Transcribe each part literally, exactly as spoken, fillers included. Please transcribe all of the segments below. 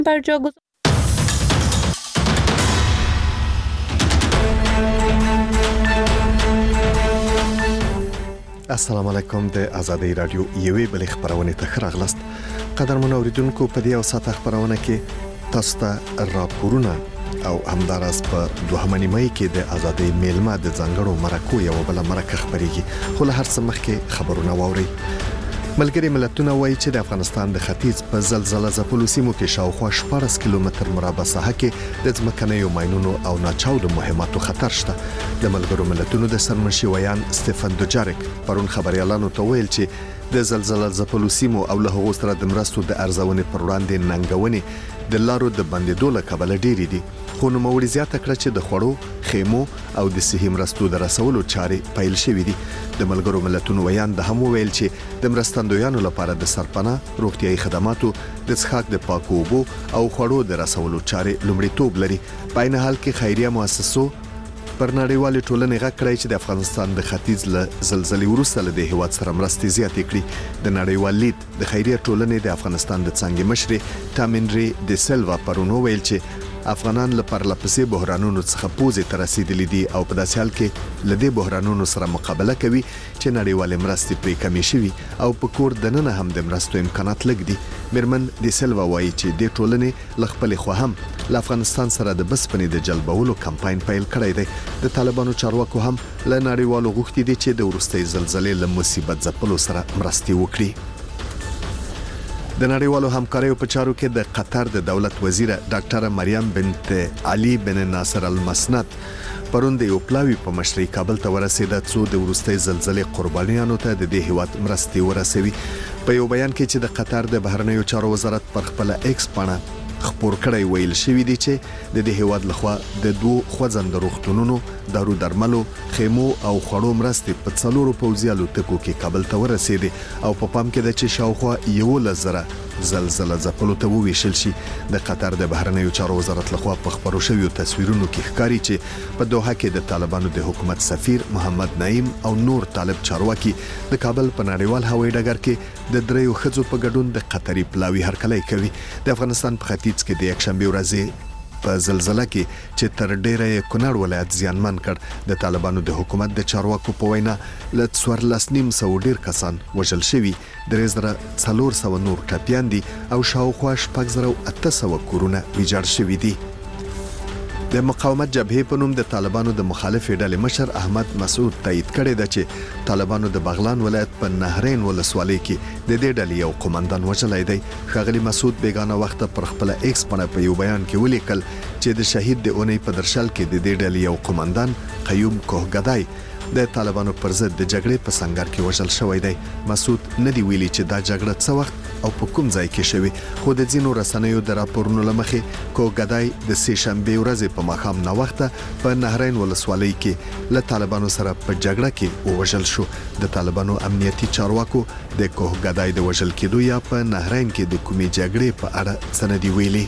برجا گذاشت. السلام علیکم. د آزادۍ رادیو یوې بلې خبرونه ته ښه راغلاست. قدرمن اوریدونکو، په دې اوساته خبرونه کې تاسو ته راپورونه او همدارس په دوهمه نیمه کې د آزادۍ میلمه د ځنګړو مرکو یو بل مرکه خبريږي. خو له هر څه مخکې خبرونه واوري. ملګری ملتونه وایي چې د افغانستان د ختیځ په زلزلہ ځپلو سیمو کې شاوخوا شپږ کیلومتر مربع ساحه کې د ځمکنیو ماینونو او ناچاودو مهماتو خطر شته. د ملګرو ملتونو د سرمنشي ویان سټيفن دوجاریک پرون خبريالانو ته ویل چې د زلزلہ ځپلو سیمو او له هغو سره د مرستو د ارزونې پر وړاندې ننګونې د لارو د بندیدو له کبله ډېری دي. خو نوموړي زیاته کړه چې د خوړو، خیمو او د صحي مرستو د رسولو چارې پیل شوې دي. د ملګرو ملتونو ویان د هم ویل چې د مرستندویانو لپاره د سرپناه، روغتيایي خدماتو، د څښاک د پاکو اوبو او خوړو د رسولو چارې لومړیتوب لري. په عین حال کې خیریه مؤسسو پر نړیوالې ټولنې غږ کړی چې د افغانستان د ختیځ له زلزلې وروسته له دې هیواد سره مرستې زیاتې کړي. د نړیوال لید د خیریه ټولنې د افغانستان د څنګه مشر تامینری د سلوا پرون ویل چې افغانان له پرلپسې بحرانونو څخه پوزې ته رسیدلي دي او په داسې حال کې له دې بحرانونو سره مقابله کوي چې نړیوالې مرستې پرې کمې شوي او په کور دننه هم د مرستو امکانات لږ دي. میرمن د سلوا وایي چې د ټولنې ل خپل خو هم له افغانستان سره د بسپنې د جلبولو کمپاین پیل کړی دی. د طالبانو چارواکو هم له نړیوالو غوښتي دي چې د وروستۍ زلزلې له مصیبت ځپلو سره مرستې وکړي. د نړیوالو همکاریو په چارو کې د قطر د دولت وزیره ډاکټر مریم بنت علي بن ناصر المسند پرون د یو پلاوی په مشرۍ کابل ته ورسېده څو د وروستۍ زلزلې قربانیانو ته د دې هیواد مرستې ورسوي. په یو بیان کې چې د قطر د بهرنیو چارو وزارت پر خپل ایکس پاڼه خبر کړی ویل شوی دی چې د دې هیواد لخوا د دوه خوځند روغتونونو، دارو درملو، خیمو او خړو مرستې په څلورو پوځي الوتکو کې کابل ته ورسېدي او په پام کې ده چې شاوخوا یو لزره زلزلہ ځپلو ته وویشل شي. د قطر د بهرنیو چارو وزارت لخوا په خبرو شویو تصویرونو کې ښکاري چې په دوحه کې د طالبانو د حکومت سفیر محمد نعیم او نور طالب چارواکي د کابل په نړیوال هوایي ډګر کې د دریو ښځو په ګډون د قطري پلاوی هرکلی کوي. د افغانستان په ختیځ کې د یکشنبه ورځې په زلزلہ کې چې تر ډیره کونړ ولایت زیانمن کړ د طالبانو د حکومت د چارواکو په وینا ل څوارلس نیم سو ډیر کسان وژل شوي، درې زره څلور سوه نور ټپیان دي او شاوخوا شپږ زره اته سوه کورونه ویجاړ شوي دي. د مقاومت جبهې په نوم د طالبانو د مخالفې ډلې مشر احمد مسعود تایید کړی دی چې طالبانو د بغلان ولایت په نهرین ولسوالۍ کې د دې ډلې یو قومندان وژلی دی. ښاغلي مسعود بیگانه وخت پر خپل ایکس باندې په یو بیان کې ولیکل چې د شهید د اونۍ په درشل کې د دې ډلې یو قومندان قیوم کوهګدای د طالبانو پر ضد د جګړې په سنگر کې وژل شوی دی. مسعود ندی ویلي چې دا جګړه څه وخت او په کوم ځای کې شوی، خو د ځینو رسنیو د راپورونو لمخې کوهګدای د سې شنبې ورځې په ماښام ناوخته په نهرین ولسوالۍ کې له طالبانو سره په جګړه کې وژل شو. د طالبانو امنیتي چارواکو د کوهګدای د وژل کېدو یا په نهرین کې د کومې جګړې په اړه څه ندي ویلي.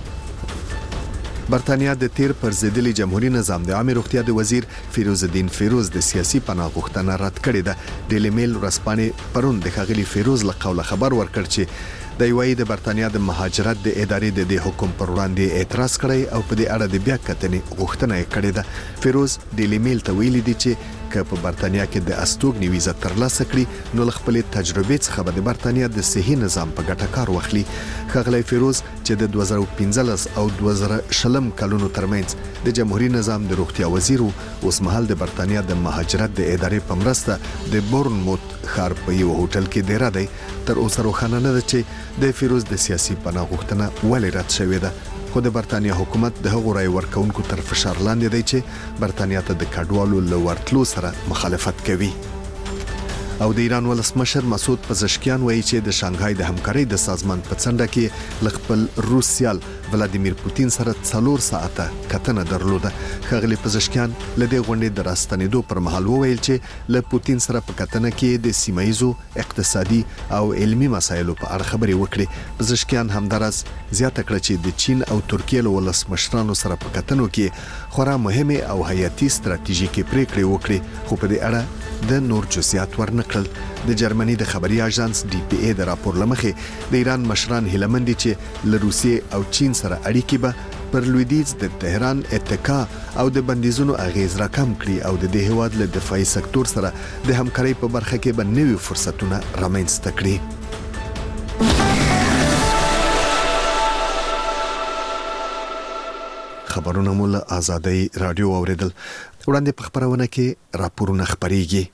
برتانیا د تیر پر ضدلی جمهوریت نظام د عامه روغتیا د وزیر فیروز الدین فیروز د سیاسي پناه غوښتنه رد کړې ده. ډیلی میل ورځپاڼې پرون د ښاغلي فیروز له قوله خبر ورکړ چې د یوې د برتانیا د مهاجرت د ادارې د دې حکم پر وړاندې اعتراض کړی او په دې اړه د بیا کتنې غوښتنه یې کړې ده. فیروز ډیلی میل ته ویلي دی چې که په برتانیا کې د استوګنې ویزه ترلاسه کړي نو له خپلې تجربې څخه به د برتانیا د صحي نظام په ګټه کار واخلي. ښاغلی فیروز چې د دوه زره پنځلس او دوه زره شلم کلونو ترمنځ د جمهوریت نظام د روغتیا وزیر اوس مهال د برتانیا د مهاجرت د ادارې په مرسته د بورنموت ښار په یو هوټل کې دیره دی. تر اوسه روښانه نه ده چې د فیروز د سیاسي پناه غوښتنه ولې رد شوې ده. خو د برتانیا حکومت د هغو رای ورکونکو تر فشار لاندې دی چې برتانیا ته د کډوالو له ورتلو سره مخالفت کوي. او د ایران ولسمشر مسعود پزشکیان وایي چې د شانګهای د همکارۍ د سازمان په څنډه کې خپل روس سیال ولادیمیر پوتین سره څلور ساعته کتنه درلوده. ښاغلي پزشکیان له دې غونډې د راستنېدو پر مهال وویل چې له پوتین سره په کتنه کې د سیمایزو اقتصادي او علمي مسایلو په اړه خبرې وکړي. پزشکیان همدارس زیاته کړه چې د چین او ترکیې له ولسمشرانو سره په کتنو کې خورا مهمه او حیاتي ستراتیژیکي پریکړې وکړي، خو په دې اړه د نور جزئیات ورنکړل. د جرمني د خبري اژانس ډي پی ای د راپور لمخې د ایران مشران هیلمند دي چې له روسیې او چین سره اړیکې به پر لویدیځ د تهران اتکا او د بندیزونو اغیز راکم کړي او د دې هیواد له دفاعي سکتور سره د همکارۍ په برخه کې به نوي فرصتونه رامنځته کړي. خبرونه مو له آزادۍ رادیو اوریدل. وړاندې په خبرونه کې راپورونه خبريږي.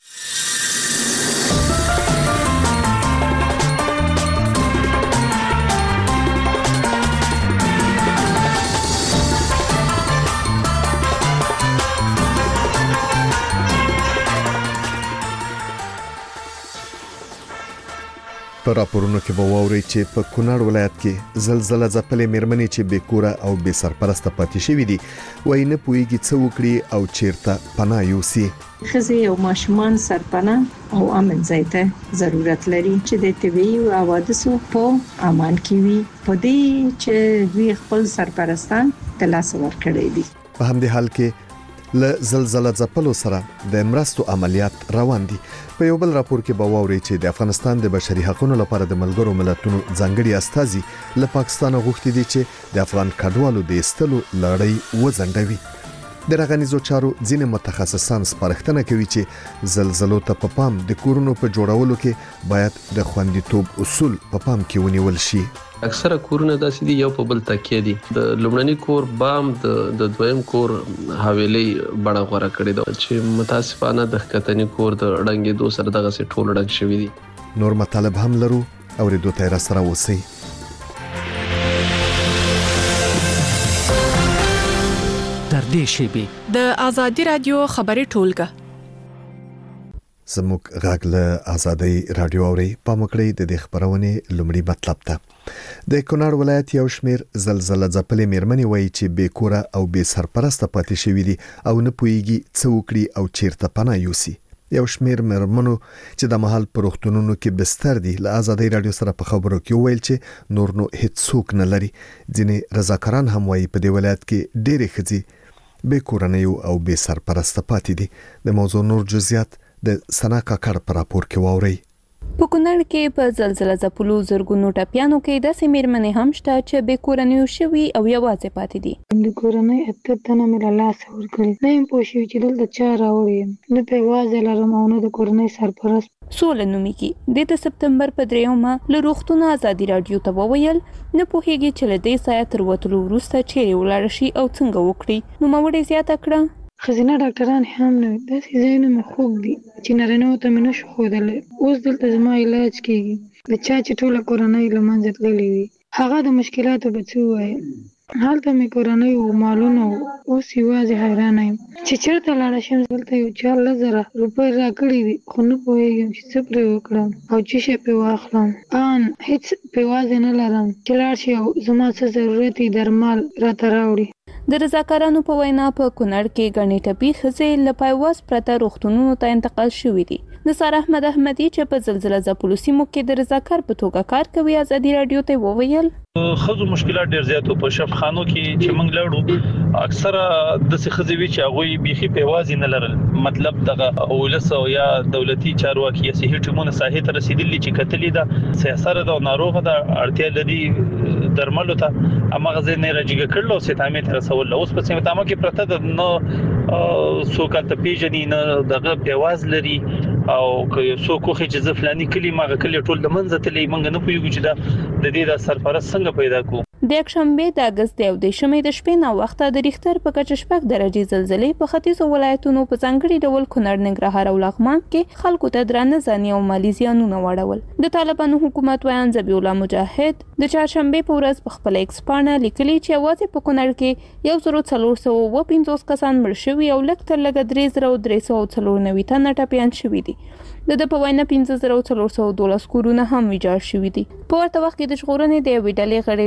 په راپورونو کې به واوري چې په کونړ ولایت کې زلزلہ ځپلې میرمنې چې بې کوره او بې سرپرسته پاتې شوې دي وایي نه پوهیږي څه وکړي او چیرته پناه یوسي. ښځې او ماشومان سرپناه او امن ځای ته ضرورت لري چې د طبیعي حوادثو په امان کې وي، په دې چې دوی خپل سرپرستان ترلاسه ورکړي دي. په همدې حال کې له زلزلہ ځپلو سره د مرستو عملیات روان دي. په یو بل راپور کې به واوري چې د افغانستان د بشري حقوقو لپاره د ملګرو ملتونو ځانګړي استازي له پاکستان غوښتي دي چې د افغان کډوالو د ایستلو لړۍ وځنډوي. د رغنیزو چارو ځینې متخصصان سپارښتنه کوي چې زلزلو ته په پام د کورونو په جوړولو کې باید د خوندیتوب اصول په پام کې ونیول شي. اکثره کورونه داسې دي یو په بل تکیه دي. د لومړني کور بام د د دویم کور حویلي بڼه غوړه کړې ده چې متاسفانه د ښکتني کور د ړنګېدو سره دغه سي ټول ړنګ شوی دي. نور مطالب هم لرو او ریډیو ته سره اوسئ. تر دې شیبې د آزادي رادیو خبري ټولګه زموږ غږ له آزادۍ رادیو اوري په مکړې د دې خبرونه لومړی مطلب ته. د کونړ ولایت یو شمیر زلزلہ ځپلې میرمنې وایي چې بې کوره او بې سرپرسته پاتې شوې دي او نه پوهیږي څه وکړي او چیرته پناه یوسي. یو شمیر میرمنو چې د محل په روغتونونو کې بستر دي له آزادۍ رادیو سره په خبرو کې ویل چې نور نو هیڅ څوک نه لري. ځینې رضاکاران هم وایي په دې ولایت کې ډېرې ښځې بې کورنۍ او بې سرپرسته پاتې دي. د موضوع نور جزئیات د سنا کاکړ په راپور کې واوري. په کونړ کې په زلزلہ ځپلو زرګونو ټپیانو کې داسې میرمنې هم شته چې بې کورنۍ شوي او یوازې پاتې دي. د کورنۍ اته تنه مې له لاسه ورکړي، نه یم پوه شوې چې دلته چا راوړي یم، نه په یوازې لرم او نه د کورنۍ سرپرست. سوله نومیږي د سپتمبر په دریمه له روغتون آزادي رادیو ته وویل نه پوهیږي چې له دې ځایه تر وتلو وروسته چیرې ولاړ شي او څنګه وکړي. نوموړې زیاته کړه ښځینه ډاکټران هم نه وي، داسې ځایونه مې خوږ دي چې نارینهو ته مې نشو ښودلی. اوس دلته زما علاج کېږي، د چا چې ټوله کورنۍ له منځه تللې وي هغه د مشکلاتو به څه ووایم. هلته مې کورنۍ و مالونه و، اوس یوازې حیرانه یم چې چېرته لاړه شم. دلته یو چا لس زره روپۍ راکړي دي خو نه پوهېږم چې څه پرې وکړم او څه شی پرې واخلم. ان هېڅ په یوازې نه لرم چې لاړ شي او زما څه ضرورت وي درمل راته راوړي. د رضاکارانو په وینا په کونړ کې ګڼې ټپي ښځې له پایواز پرته روغتونونو ته انتقال شوې دي. نثار احمد احمدي چې په زلزلہ ځپلو سیمو کې د رضاکار په توګه کار کوي آزادي رادیو ته وویل خزو مشکلات ډیر زیات په شفخانو کې چې موږ لړو اکثره د څه خزوي چې هغه بيخي په وازي نه لرل، مطلب دغه اولسو یا دولتي چارواکي یا صحي ټیمونه ساحې ته رسیدلی چې کتلې ده سیاسره د ناروغه د اړتیا لري درملو ته امغه نه راځي کړلو ستامه تر رسول. اوس په سیمه تامه کې پرته د نو سوکال ته پیژنې نه دغه پیواز لري او که سو کوخه چې ځفلانی کلی ماغه کلی ټول د منځ ته لیمنګ نه پویږي چې دا د دې د سرپرست څنګه پیدا کو. د یکشنبه د اگست د یو شمې د شپې نو وخت د ریختر په کچه شپږ درجه زلزلې په ختیځو ولایتونو په ځانګړي ډول کونړ، ننګرهار او لغمان کې خلکو ته درانه ځاني او مالی زیانونه واړول. د طالبانو حکومت ویان ذبیح الله مجاهد د چهارشنبه په ورځ په خپل ایکس پاڼه لیکلي چې یوازې په کونړ کې یو زر څلور سوه و پنځوس کسان مړ شوي او لږ تر لږه درې زره درې سوه څلور نوي تنه ټپیان شوي دي. د د په وینا پنځه زره څلور سوه دولس کورونه هم ویجاړ شوي دي. په ورته وخت کې د ژغورنې د یوې ډلې غړي ډاکټر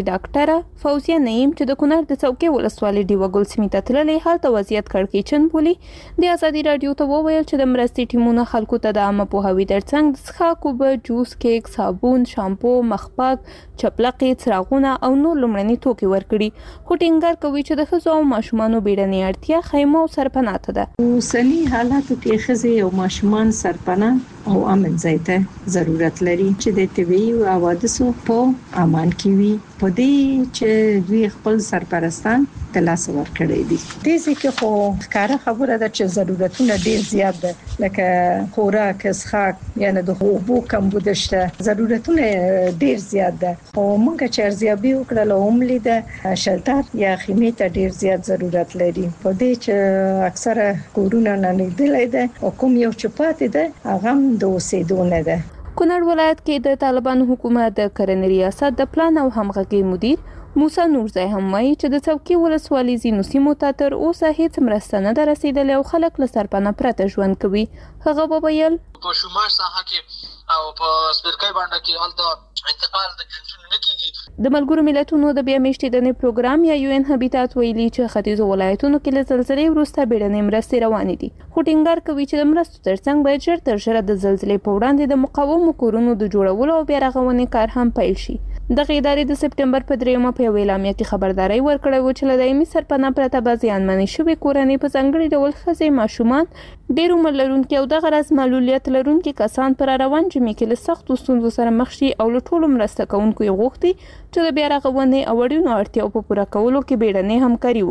همکاره فوزیه نعیم چې د کونړ د څوکۍ ولسوالۍ ډیوه ګل سیمې ته تللې هلته وضعیت کړکېچن بولي. د ازادي راډیو ته وویل چې د مرستې ټیمونه خلکو ته د عامه پوهاوي ترڅنګ د څښاک اوبه، جوس، کیک، صابون، شامپو، مخپاک، چپلقې، څراغونه او نور لومړني توکي ورکړي. خو ټینګار کوي چې د ښځو او ماشومانو بیړنۍ اړتیا خیمه او سرپناه ته ده. اوسني حالاتو کې ښځې او ماشومان سرپناه او امن ځای ته ضرورت لري چې د طبيعي حوادثو په امان کې وي. په دې چې دوی خپل سرپرستان ترلاسه ورکړي دي. دې ځکه خو ښکاره خبره ده چې ضرورتونه ډیر زیات دي، لکه خوراک، څښاک، یعنی د اوبو کمبود شته، ضرورتونه ډیر زیات دي. او موږ چې ارزیابي وکړل او هم لیده شلټر یا خیمې ته ډیر زیات ضرورت لري. په دې چې اکثره کورونه نه لیدلې ده او کوم یو چپات ده هغه د اوسېدو نه ده. کونړ ولایت کې د طالبانو حکومت د کرنې ریاست د پلان او همغږي مدیر موسی نورزی هم وایي چې د څوکۍ ولسوالۍ ځینو سیمو ته تر اوسه هیڅ مرسته نه ده رسیدلې او خلک له سرپناه پرته ژوند کوي. هغه وویل په شمال ساحه کې او په سپیرکای باندې کې هلته انتقال د جنسونو نه کیږي. د ملګرو ملتونو د بیا میشتېدنې پروګرام یا یو ان هابیتات ویلي چې ختیځو ولایتونو کې له زلزلې وروسته بیړنۍ مرستې روانې دي. خو ټینګار کوي چې د مرستو ترڅنګ باید ژر تر ژره د زلزلې په وړاندې د مقاومو کورونو د جوړولو او بیا رغونې کار هم پیل شي. دغه ادارې د سپټمبر په دریمه په یوه اعلامیه کې خبرداري ورکړې و چې له دایمي سرپناه پرته به زیانمنې شوې کورنۍ په ځانګړي ډول ښځې، ماشومان، ډېر عمر لرونکي او دغه راز معلولیت لرونکي کسان پر روان جمعې کې له سختو ستونزو سره مخ شي او له ټولو مرسته کوونکو یې غوښتي چې د بیا رغونې او اړینو اړتیاو په پوره کولو کې بیړنۍ همکاري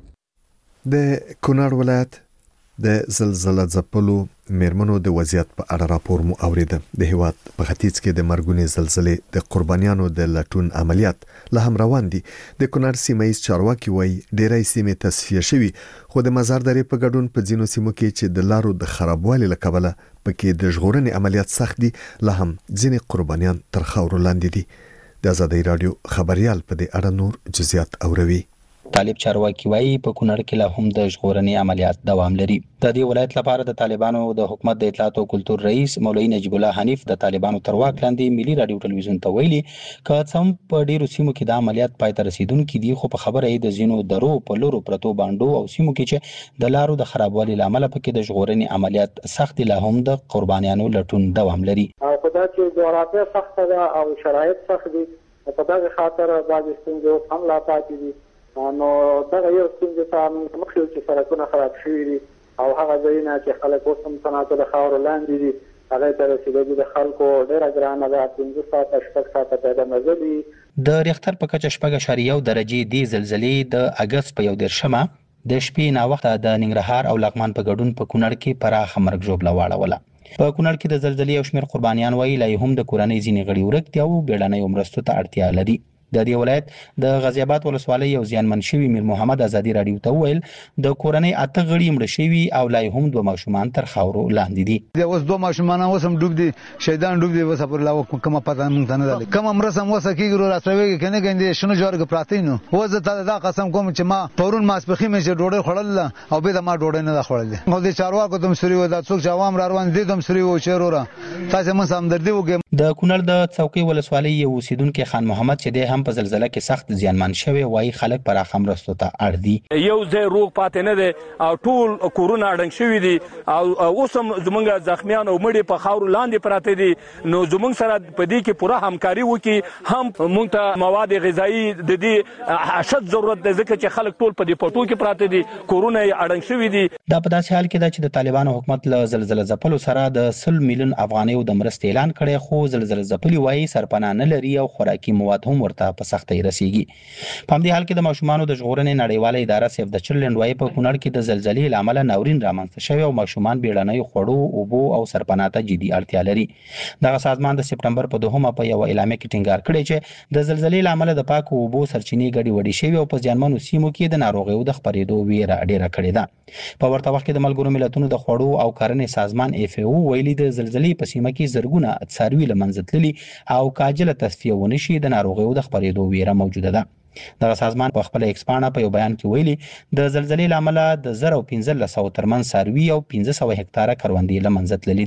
وکړي. د کونړ ولایت د زلزلې ځپلو میرمنو د وضعیت په اړه راپور مو اوریده. د هیواد په ختیځ کې د مرګونې زلزلې د قربانیانو د لټون عملیات له هم روان دي. د کونړ سیمه چارواکي وایي ډېرای سیمې تصفیه شوي، خو د مزار درې په ګډون په ځینو سیمو کې چې د لارو د خرابوالي له کبله پکې د ژغورنې عملیات سخت دي، له هم ځینې قربانیان تر خاورو لاندې دي. د ازادي راډیو خبريال په دې اړه نور جزئیات اوروي. طالب چارواکي وایي په کونړ کې لا هم د ژغورنې عملیات دوام لري. د دې ولایت لپاره د طالبانو د حکومت د اطلاعات او کلتور رئیس مولوی نجیب الله حنیف د طالبانو تر واک لاندې ملي رادیو ټلویزیون ته ویلي که څم په ډیرو سیمو کې د عملیات پای ته رسیدونکي دي، خو په خبره یې د زینو درو په لورو پرتو باندو او سیمو کې چې د لارو د خرابوالي لامل پکې د ژغورنې عملیات سخت لا هم د قربانیانو لټون دوام لري. او خدای چې جغرافیه سخت ده او شرایط سخت دي، په دغه خاطر بعضې ستونزې هم لا پاتې دي. نو دغه یو ستونزې ته موږ مخ یو چې سړکونه خراب شوي دي او هغه ځایونه چې خلک اوس هم صنعتو د خاورو لاندې دي هغې ته رسېدلي د خلکو ډېره ګرانه ده. پنځه ساعته شپږ ساعته پیاده مزل وي. د ریختر په کچه شپږ اعشاریه یو درجې دې زلزلې د اګست په یو دېرشمه د شپې ناوخته د ننګرهار او لغمان په ګډون په کونړ کې پراخه مرګ ژوبله واړوله. په کونړ کې د زلزلې او شمېر قربانیان وایي لا هم د کورنۍ ځینې غړي ورک دي او بیړنیو مرستو ته اړتیا لري. د دې ولایت د غازی آباد ولسوالۍ یو زیانمن شوی میر محمد ازادي راډیو ته ویل د کورنۍ اته غړي مړه شوي او لا هم دوه ماشومان تر خاورو لاندې دي. د اوس دوه ماشومان اوس هم ډوب دي، شهیدان ډوب دي. وس پر لا کومه پته مونږ ته نه ده کوم مرسم وسه کیږي راځوي کنه ګندې شنو جوړګ پراته نو وز ته دا قسم کوم چې ما پرون ماسپخې مې چې ډوډۍ خړل او به ما ډوډۍ نه خړل. نو د چارواکو تم سوري و دا څوک چې عوام را روان دي تم سوري و چیرورا تاسو مون سمدردي وګم. د کونړ د څوکۍ ولسوالۍ یو اوسیدونکو خان محمد چې د هم په زلزلہ کې سخت زیانمن شوی وای خلک پر اخمرستو ته اړ دي. یو ځای روغ پاتې نه دي او ټول کورونه اډنګ شوی دي او اوس هم زمونږ زخمیان او مړي په خاور لاندې پراته دي. نو زمونږ سره په دې کې پوره همکاري وکي هم مونږ ته مواد غذایی د دې اشد ضرورت ده ځکه چې خلک ټول په دې پټو کې پراته دي، کورونه اډنګ شوی دي. دا په داسې حال کې ده چې د طالبانو حکومت له زلزلې ځپلو سره د سل میلیون افغانیو د مرستې اعلان کړي، خو زلزلې ځپلي وایي سرپناه نه لري او خوراکي مواد هم ورته په سختۍ رسیږي. په همدې حال کې د ماشومانو د ژغورنې نړیواله اداره سیف د چلډرن وایي په کونړ کې د زلزلې له امله ناورین رامنځته شوی او ماشومان بیړنیو خوړو، اوبو او سرپناه ته جدي اړتیا لري. دغه سازمان د سپټمبر په دوهمه په یو اعلامیه کې ټینګار کړی چې د زلزلې له امله د پاکو اوبو سرچینې ګډې وډې شوي او په زیانمنو سیمو کې د ناروغیو د خپرېدو ویره ډېره کړې ده. په ورته وخت کې د ملګرو ملتونو د خوړو او کرنې سازمان اف ای او ویلي د زلزلې په سیمه کې زرګونه څاروي له منځه تللي او کاجله تصفیه ونه شي د ناروغیو د خپرېدو ویره موجوده ده. دغه سازمان په خپل ایکس پاڼه په یو بیان کې ویلي د زلزلې له امله د زر او پنځلس سوه ترمن څاروي او پنځه سوه هکتاره کروندې له منځه تللي دي.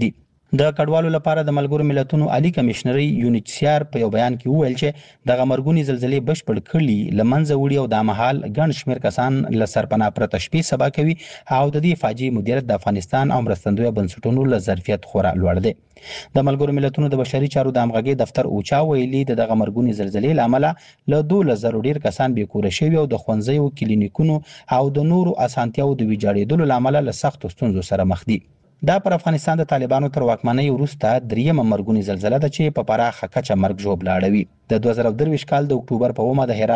د کډوالو لپاره د ملګرو ملتونو عالی کمشنري یونیچسیار په یو بیان کې وویل چې دغه مرګونی زلزلې بشپړ کړي لمنځه وړي او د مهال ګڼ شمېر کسان له سرپناه پرته شپې سبا کوي او د دې فاجعې مدیریت د افغانستان او مرستندویه بنسټونو له ظرفیت خورا لوړ دی. د ملګرو ملتونو د بشري چارو د همغږي دفتر اوچا ویلي د دغه مرګونی زلزلې له امله له دولس زرو ډیر کسان بې کوره شوي او د ښوونځیو کلینیکونو او د نورو اسانتیاو د ویجاړېدلو له امله له سختو ستونزو سره مخ دي. دا پر افغانستان د طالبانو تر واکمنۍ وروسته دریمه مرګونی زلزله ده چې په پراخه کچه مرګ ژوبله اړوي. د دوه زره درویشت کال د اکتوبر په اوومه د هرات